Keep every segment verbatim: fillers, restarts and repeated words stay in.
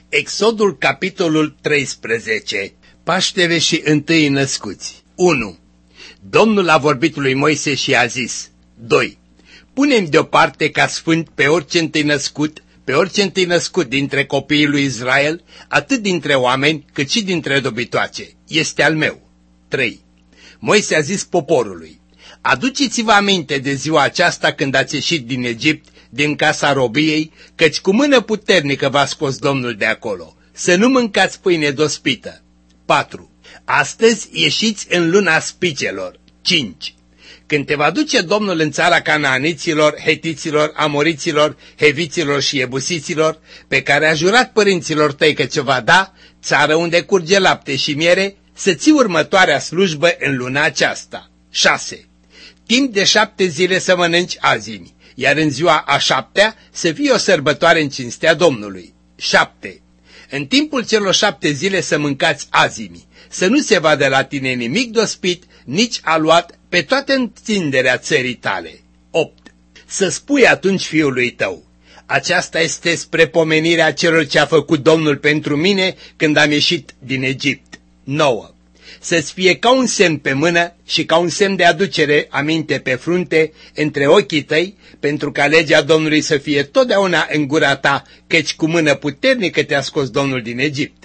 Exodul, capitolul treisprezece. Paștele și întâi născuți. unu. Domnul a vorbit lui Moise și a zis. doi. Pune-mi deoparte ca sfânt pe orice întâi născut, pe orice întâi născut dintre copiii lui Israel, atât dintre oameni cât și dintre dobitoace. Este al meu. trei. Moise a zis poporului. Aduceți-vă aminte de ziua aceasta când ați ieșit din Egipt, din casa robiei, căci cu mână puternică v-a scos Domnul de acolo. Să nu mâncați pâine dospită. patru. Astăzi ieșiți în luna spicelor. cinci. Când te va duce Domnul în țara canaaniților, hetiților, amoriților, heviților și ebusiților, pe care a jurat părinților tăi că ți-o va da, țară unde curge lapte și miere, să ții următoarea slujbă în luna aceasta. șase. Timp de șapte zile să mănânci azimi, iar în ziua a șaptea să fie o sărbătoare în cinstea Domnului. șapte. În timpul celor șapte zile să mâncați azimi, să nu se vadă la tine nimic dospit, nici aluat pe toată întinderea țării tale. opt. Să spui atunci fiului tău, aceasta este spre pomenirea celor ce a făcut Domnul pentru mine când am ieșit din Egipt. nouă. Să-ți fie ca un semn pe mână și ca un semn de aducere aminte pe frunte între ochii tăi, pentru ca legea Domnului să fie totdeauna în gura ta, căci cu mână puternică te-a scos Domnul din Egipt.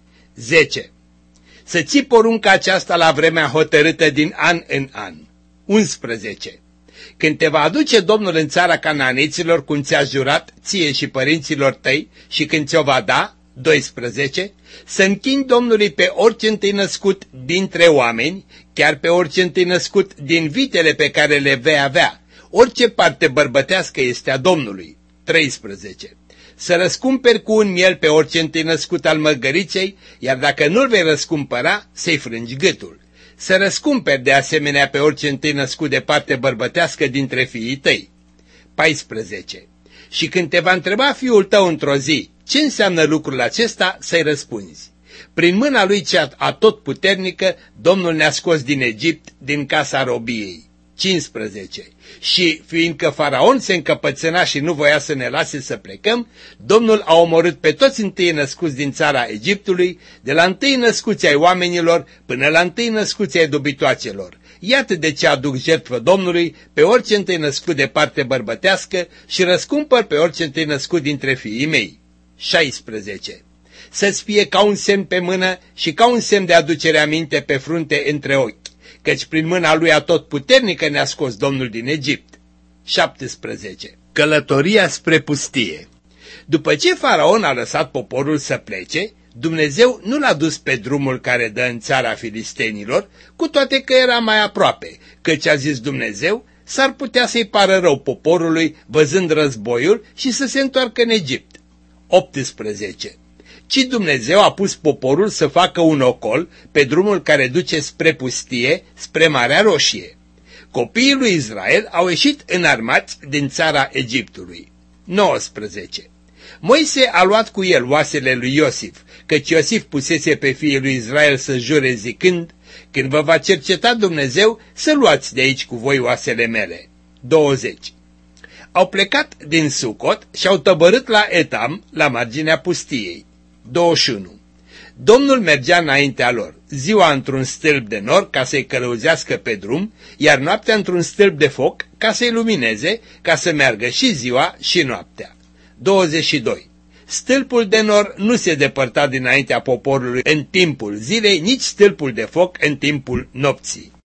zece. Să ții porunca aceasta la vremea hotărâtă din an în an. unsprezece. Când te va aduce Domnul în țara canaaniților, cum ți-a jurat ție și părinților tăi, și când ți-o va da, doisprezece. Să închini Domnului pe orice întâi născut dintre oameni, chiar pe orice întâi născut din vitele pe care le vei avea. Orice parte bărbătească este a Domnului. treisprezece. Să răscumperi cu un miel pe orice întâi născut al măgăriței, iar dacă nu-l vei răscumpăra, să-i frângi gâtul. Să răscumperi de asemenea pe orice întâi născut de parte bărbătească dintre fiii tăi. paisprezece. Și când te va întreba fiul tău într-o zi, ce înseamnă lucrul acesta, să-i răspunzi. Prin mâna lui cea atotputernică, Domnul ne-a scos din Egipt, din casa robiei. cincisprezece. Și fiindcă Faraon se încăpățâna și nu voia să ne lase să plecăm, Domnul a omorât pe toți întâi născuți din țara Egiptului, de la întâi născuți ai oamenilor până la întâi născuți ai dobitoacelor. Iată de ce aduc jertfă Domnului pe orice întâi născut de parte bărbătească și răscumpăr pe orice întâi născut dintre fiii mei. șaisprezece. Să-ți fie ca un semn pe mână și ca un semn de aducere aminte pe frunte între ochi, căci prin mâna lui atotputernică ne-a scos Domnul din Egipt. șaptesprezece. Călătoria spre pustie. După ce Faraon a lăsat poporul să plece, Dumnezeu nu l-a dus pe drumul care dă în țara filistenilor, cu toate că era mai aproape, căci a zis Dumnezeu, s-ar putea să-i pară rău poporului văzând războiul și să se întoarcă în Egipt. optsprezece. Ci Dumnezeu a pus poporul să facă un ocol pe drumul care duce spre pustie, spre Marea Roșie. Copiii lui Israel au ieșit înarmați din țara Egiptului. nouăsprezece. Moise a luat cu el oasele lui Iosif, căci Iosif pusese pe fiii lui Israel să jure zicând, când vă va cerceta Dumnezeu, să luați de aici cu voi oasele mele. douăzeci. Au plecat din Sucot și au tăbărât la Etam, la marginea pustiei. douăzeci și unu. Domnul mergea înaintea lor, ziua într-un stâlp de nor ca să-i călăuzească pe drum, iar noaptea într-un stâlp de foc ca să-i lumineze, ca să meargă și ziua și noaptea. douăzeci și doi. Stâlpul de nor nu se depărta dinaintea poporului în timpul zilei, nici stâlpul de foc în timpul nopții.